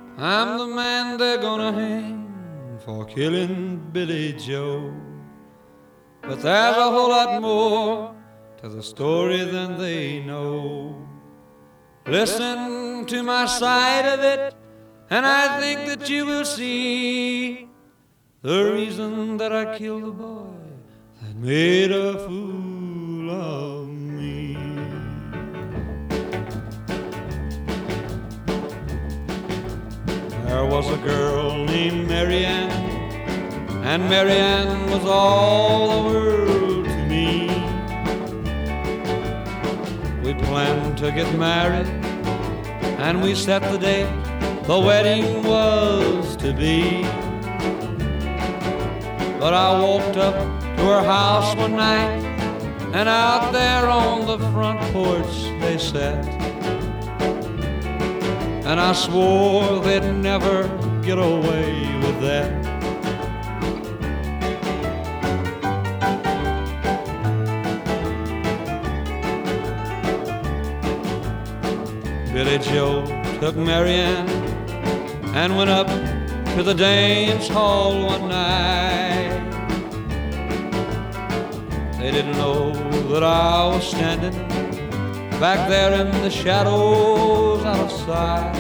I'm the man they're gonna hang for killing Billy Joe. But there's a whole lot more to the story than they know. Listen to my side of it, and I think that you will see the reason that I killed the boy that made a fool of me. There was a girl named Mary Ann, and Mary Ann was all the world to me. We planned to get married, and we set the date the wedding was to be. But I walked up to her house one night, and out there on the front porch they sat. And I swore they'd never get away with that. Billy Joe took Mary Ann and went up to the dance hall one night. They didn't know that I was standing back there in the shadows out of sight.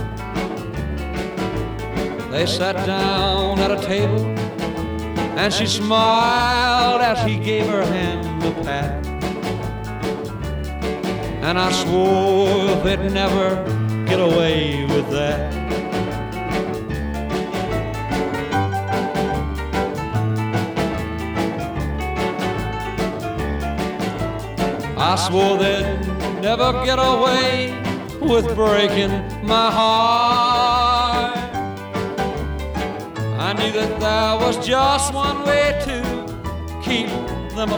They sat down at a table, and she smiled as he gave her hand a pat. And I swore they'd never get away with that. I swore they'd never get away with breaking my heart. I knew that there was just one way to keep them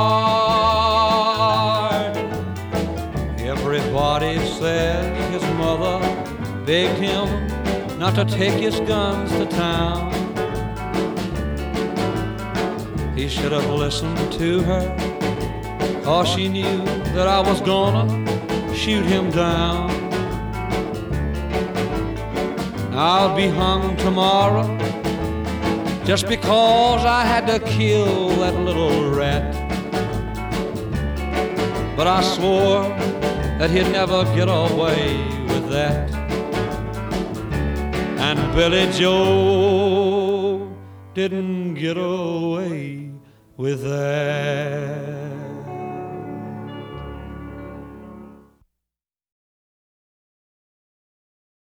apart. Everybody said his mother begged him not to take his guns to town. He should have listened to her, 'cause she knew that I was gonna shoot him down. I'll be hung tomorrow just because I had to kill that little rat. But I swore that he'd never get away with that. And Billy Joe didn't get away with that.